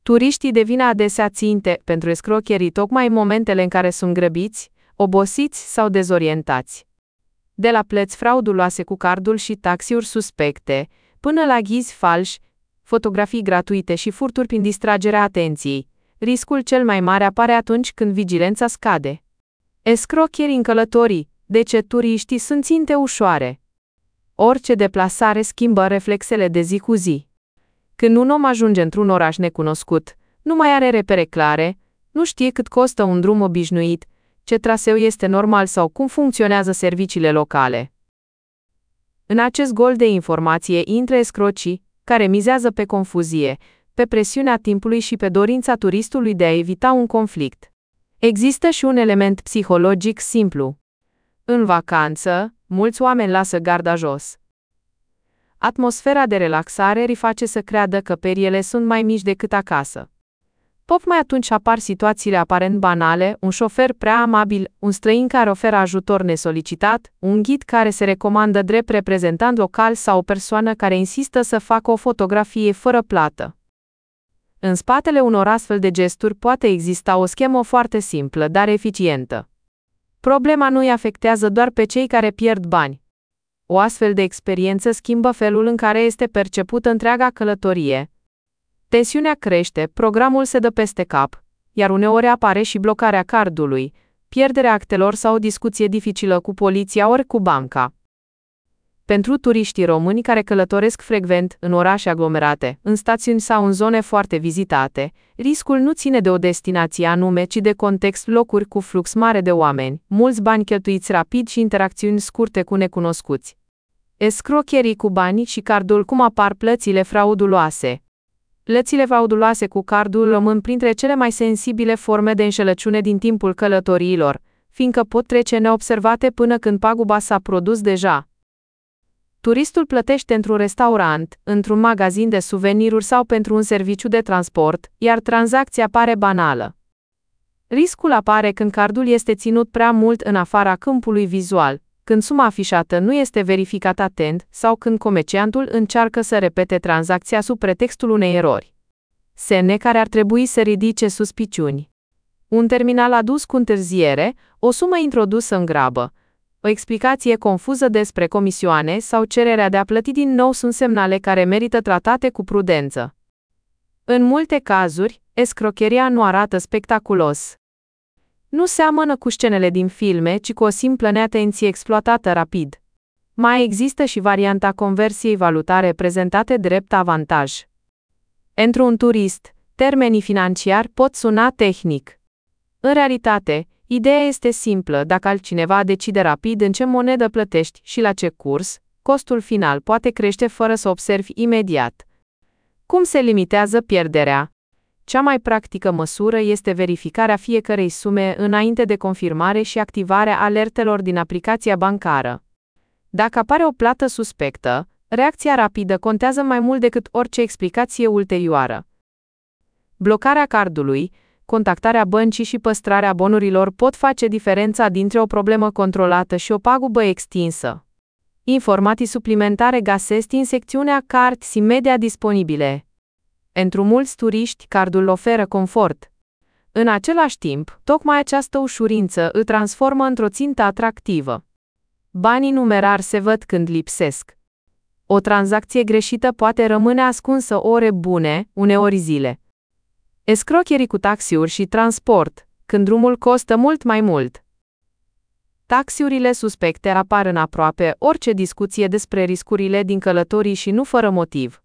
Turiștii devin adesea ținte pentru escrocherii tocmai în momentele în care sunt grăbiți, obosiți sau dezorientați. De la plăți frauduloase cu cardul și taxiuri suspecte, până la ghizi falși, fotografii gratuite și furturi prin distragerea atenției, riscul cel mai mare apare atunci când vigilența scade. Escrocherii în călătorii, de ce turiștii sunt ținte ușoare. Orice deplasare schimbă reflexele de zi cu zi. Când un om ajunge într-un oraș necunoscut, nu mai are repere clare, nu știe cât costă un drum obișnuit, ce traseu este normal sau cum funcționează serviciile locale. În acest gol de informație intră escrocii, care mizează pe confuzie, pe presiunea timpului și pe dorința turistului de a evita un conflict. Există și un element psihologic simplu. În vacanță, mulți oameni lasă garda jos. Atmosfera de relaxare îi face să creadă că periele sunt mai mici decât acasă. Tocmai atunci apar situațiile aparent banale, un șofer prea amabil, un străin care oferă ajutor nesolicitat, un ghid care se recomandă drept reprezentant local sau o persoană care insistă să facă o fotografie fără plată. În spatele unor astfel de gesturi poate exista o schemă foarte simplă, dar eficientă. Problema nu îi afectează doar pe cei care pierd bani. O astfel de experiență schimbă felul în care este percepută întreaga călătorie. Tensiunea crește, programul se dă peste cap, iar uneori apare și blocarea cardului, pierderea actelor sau o discuție dificilă cu poliția ori cu banca. Pentru turiștii români care călătoresc frecvent în orașe aglomerate, în stațiuni sau în zone foarte vizitate, riscul nu ține de o destinație anume, ci de context, locuri cu flux mare de oameni, mulți bani cheltuiți rapid și interacțiuni scurte cu necunoscuți. Escrocherii cu banii și cardul. Cum apar plățile frauduloase? Plățile frauduloase cu cardul rămân printre cele mai sensibile forme de înșelăciune din timpul călătoriilor, fiindcă pot trece neobservate până când paguba s-a produs deja. Turistul plătește într-un restaurant, într-un magazin de suveniruri sau pentru un serviciu de transport, iar tranzacția pare banală. Riscul apare când cardul este ținut prea mult în afara câmpului vizual, când suma afișată nu este verificată atent sau când comerciantul încearcă să repete tranzacția sub pretextul unei erori. Semne care ar trebui să ridice suspiciuni. Un terminal adus cu întârziere, o sumă introdusă în grabă, o explicație confuză despre comisioane sau cererea de a plăti din nou sunt semnale care merită tratate cu prudență. În multe cazuri, escrocheria nu arată spectaculos. Nu seamănă cu scenele din filme, ci cu o simplă neatenție exploatată rapid. Mai există și varianta conversiei valutare prezentate drept avantaj. Pentru un turist, termenii financiari pot suna tehnic. În realitate, ideea este simplă: dacă altcineva decide rapid în ce monedă plătești și la ce curs, costul final poate crește fără să observi imediat. Cum se limitează pierderea? Cea mai practică măsură este verificarea fiecărei sume înainte de confirmare și activarea alertelor din aplicația bancară. Dacă apare o plată suspectă, reacția rapidă contează mai mult decât orice explicație ulterioară. Blocarea cardului, contactarea băncii și păstrarea bonurilor pot face diferența dintre o problemă controlată și o pagubă extinsă. Informații suplimentare găsesc în secțiunea Cards imediat disponibile. Pentru mulți turiști, cardul oferă confort. În același timp, tocmai această ușurință îl transformă într-o țintă atractivă. Banii numerari se văd când lipsesc. O tranzacție greșită poate rămâne ascunsă ore bune, uneori zile. Escrocherii cu taxiuri și transport, când drumul costă mult mai mult. Taxiurile suspecte apar în aproape orice discuție despre riscurile din călătorii și nu fără motiv.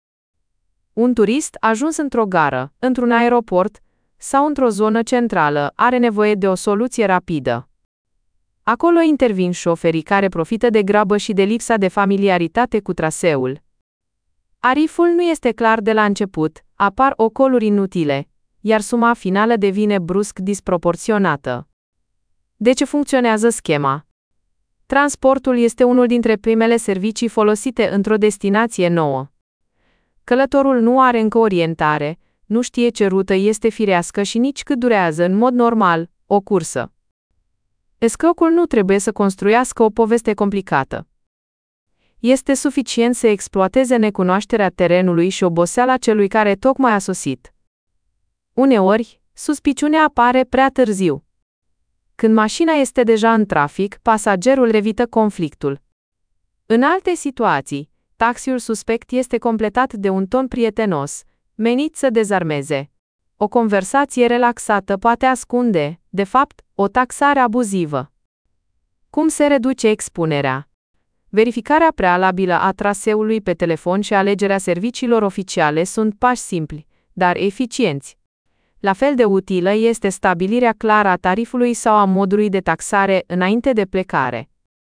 Un turist ajuns într-o gară, într-un aeroport sau într-o zonă centrală are nevoie de o soluție rapidă. Acolo intervin șoferii care profită de grabă și de lipsa de familiaritate cu traseul. Ariful nu este clar de la început, apar ocoluri inutile, iar suma finală devine brusc disproporționată. De ce funcționează schema? Transportul este unul dintre primele servicii folosite într-o destinație nouă. Călătorul nu are încă orientare, nu știe ce rută este firească și nici cât durează în mod normal o cursă. Escrocul nu trebuie să construiască o poveste complicată. Este suficient să exploateze necunoașterea terenului și oboseala celui care tocmai a sosit. Uneori, suspiciunea apare prea târziu. Când mașina este deja în trafic, pasagerul evită conflictul. În alte situații, taxiul suspect este completat de un ton prietenos, menit să dezarmeze. O conversație relaxată poate ascunde, de fapt, o taxare abuzivă. Cum se reduce expunerea? Verificarea prealabilă a traseului pe telefon și alegerea serviciilor oficiale sunt pași simpli, dar eficienți. La fel de utilă este stabilirea clară a tarifului sau a modului de taxare înainte de plecare.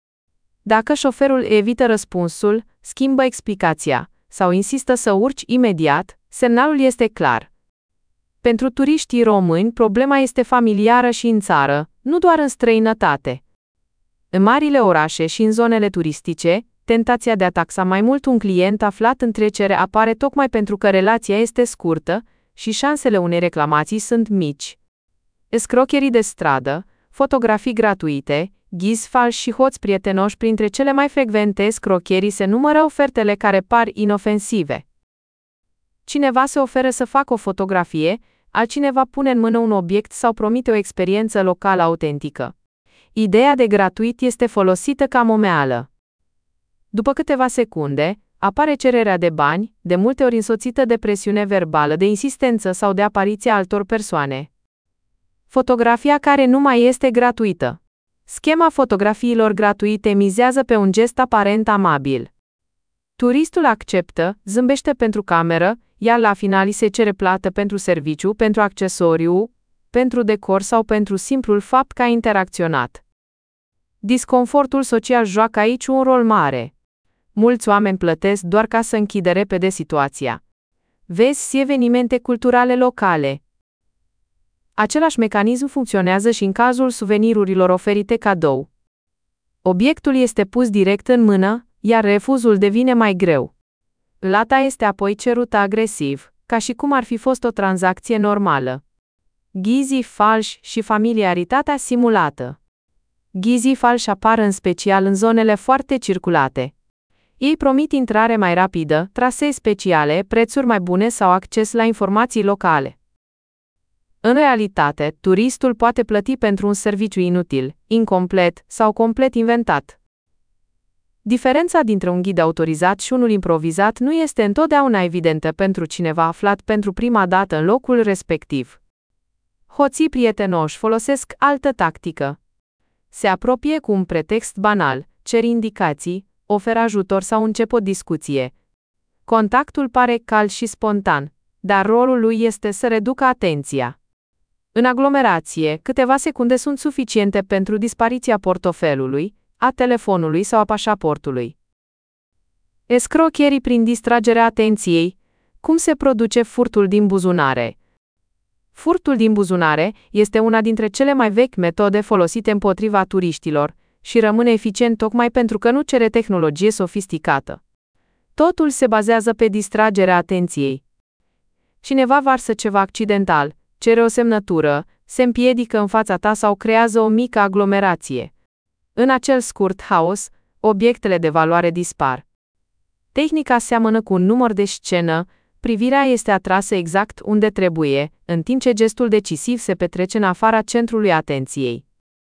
Dacă șoferul evită răspunsul, schimbă explicația sau insistă să urci imediat, semnalul este clar. Pentru turiștii români, problema este familiară și în țară, nu doar în străinătate. În marile orașe și în zonele turistice, tentația de a taxa mai mult un client aflat în trecere apare tocmai pentru că relația este scurtă și șansele unei reclamații sunt mici. Escrocherii de stradă, fotografii gratuite, ghizi falși și hoți prietenoși printre cele mai frecvente escrocherii se numără ofertele care par inofensive. Cineva se oferă să facă o fotografie, altcineva pune în mână un obiect sau promite o experiență locală autentică. Ideea de gratuit este folosită ca momeală. După câteva secunde, apare cererea de bani, de multe ori însoțită de presiune verbală, de insistență sau de apariția altor persoane. Fotografia care nu mai este gratuită. Schema fotografiilor gratuite mizează pe un gest aparent amabil. Turistul acceptă, zâmbește pentru cameră, iar la final îi se cere plată pentru serviciu, pentru accesoriu, pentru decor sau pentru simplul fapt că a interacționat. Disconfortul social joacă aici un rol mare. Mulți oameni plătesc doar ca să închidă repede situația. Vezi evenimente culturale locale. Același mecanism funcționează și în cazul suvenirurilor oferite cadou. Obiectul este pus direct în mână, iar refuzul devine mai greu. Plata este apoi cerută agresiv, ca și cum ar fi fost o tranzacție normală. Ghizii falși și familiaritatea simulată. Ghizii falși apar în special în zonele foarte circulate. Ei promit intrare mai rapidă, trasee speciale, prețuri mai bune sau acces la informații locale. În realitate, turistul poate plăti pentru un serviciu inutil, incomplet sau complet inventat. Diferența dintre un ghid autorizat și unul improvizat nu este întotdeauna evidentă pentru cineva aflat pentru prima dată în locul respectiv. Hoții prietenoși folosesc altă tactică. Se apropie cu un pretext banal, cer indicații, oferă ajutor sau încep o discuție. Contactul pare cald și spontan, dar rolul lui este să reducă atenția. În aglomerație, câteva secunde sunt suficiente pentru dispariția portofelului, a telefonului sau a pașaportului. Escrocherii prin distragerea atenției. Cum se produce furtul din buzunare? Furtul din buzunare este una dintre cele mai vechi metode folosite împotriva turiștilor și rămâne eficient tocmai pentru că nu cere tehnologie sofisticată. Totul se bazează pe distragerea atenției. Cineva varsă ceva accidental, cere o semnătură, se împiedică în fața ta sau creează o mică aglomerație. În acel scurt haos, obiectele de valoare dispar. Tehnica seamănă cu un număr de scenă, privirea este atrasă exact unde trebuie, în timp ce gestul decisiv se petrece în afara centrului atenției.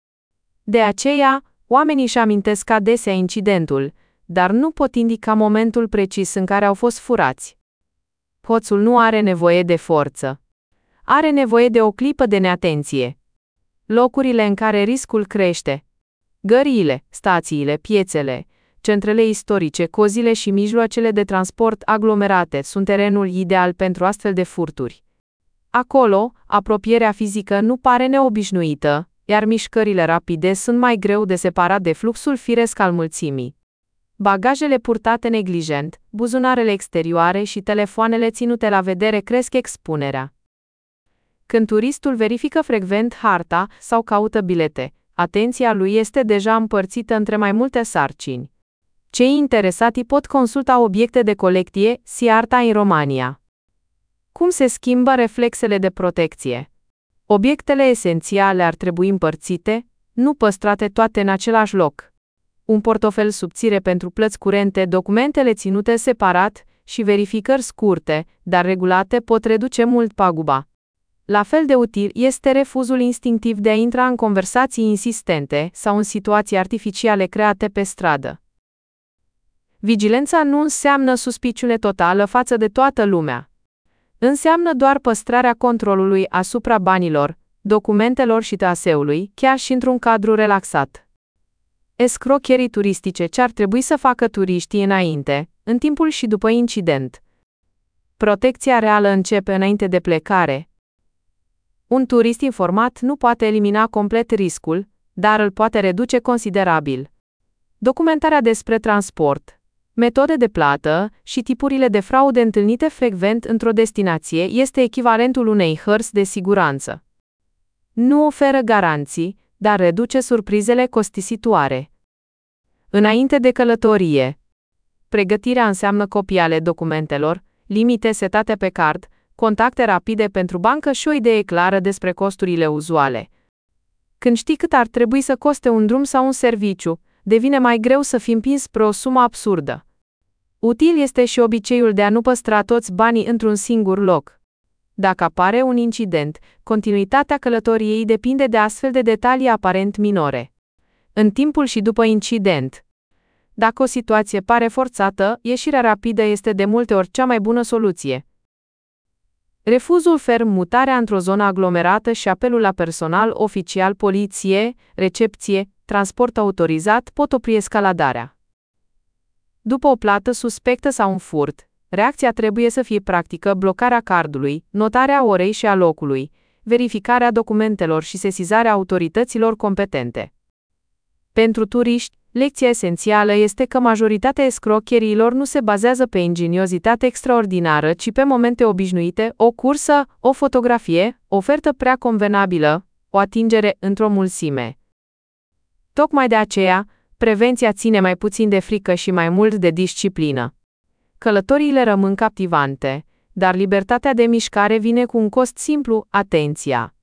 De aceea, oamenii își amintesc adesea incidentul, dar nu pot indica momentul precis în care au fost furați. Hoțul nu are nevoie de forță. Are nevoie de o clipă de neatenție. Locurile în care riscul crește. Găriile, stațiile, piețele, centrele istorice, cozile și mijloacele de transport aglomerate sunt terenul ideal pentru astfel de furturi. Acolo, apropierea fizică nu pare neobișnuită, iar mișcările rapide sunt mai greu de separat de fluxul firesc al mulțimii. Bagajele purtate neglijent, buzunarele exterioare și telefoanele ținute la vedere cresc expunerea. Când turistul verifică frecvent harta sau caută bilete, atenția lui este deja împărțită între mai multe sarcini. Cei interesati pot consulta obiecte de colecție, Siarta în România. Cum se schimbă reflexele de protecție? Obiectele esențiale ar trebui împărțite, nu păstrate toate în același loc. Un portofel subțire pentru plăți curente, documentele ținute separat și verificări scurte, dar regulate pot reduce mult paguba. La fel de util este refuzul instinctiv de a intra în conversații insistente sau în situații artificiale create pe stradă. Vigilența nu înseamnă suspiciune totală față de toată lumea. Înseamnă doar păstrarea controlului asupra banilor, documentelor și traseului, chiar și într-un cadru relaxat. Escrocherii turistice ce ar trebui să facă turiștii înainte, în timpul și după incident. Protecția reală începe înainte de plecare. Un turist informat nu poate elimina complet riscul, dar îl poate reduce considerabil. Documentarea despre transport, metode de plată și tipurile de fraude întâlnite frecvent într-o destinație este echivalentul unei hărți de siguranță. Nu oferă garanții, dar reduce surprizele costisitoare. Înainte de călătorie. Pregătirea înseamnă copii ale documentelor, limite setate pe card, contacte rapide pentru bancă și o idee clară despre costurile uzuale. Când știi cât ar trebui să coste un drum sau un serviciu, devine mai greu să fii împins spre o sumă absurdă. Util este și obiceiul de a nu păstra toți banii într-un singur loc. Dacă apare un incident, continuitatea călătoriei depinde de astfel de detalii aparent minore. În timpul și după incident. Dacă o situație pare forțată, ieșirea rapidă este de multe ori cea mai bună soluție. Refuzul ferm, mutarea într-o zonă aglomerată și apelul la personal oficial, poliție, recepție, transport autorizat pot opri escaladarea. După o plată suspectă sau un furt, reacția trebuie să fie practică: blocarea cardului, notarea orei și a locului, verificarea documentelor și sesizarea autorităților competente. Pentru turiști, lecția esențială este că majoritatea escrocheriilor nu se bazează pe ingeniozitate extraordinară, ci pe momente obișnuite, o cursă, o fotografie, o ofertă prea convenabilă, o atingere într-o mulțime. Tocmai de aceea, prevenția ține mai puțin de frică și mai mult de disciplină. Călătoriile rămân captivante, dar libertatea de mișcare vine cu un cost simplu: atenția.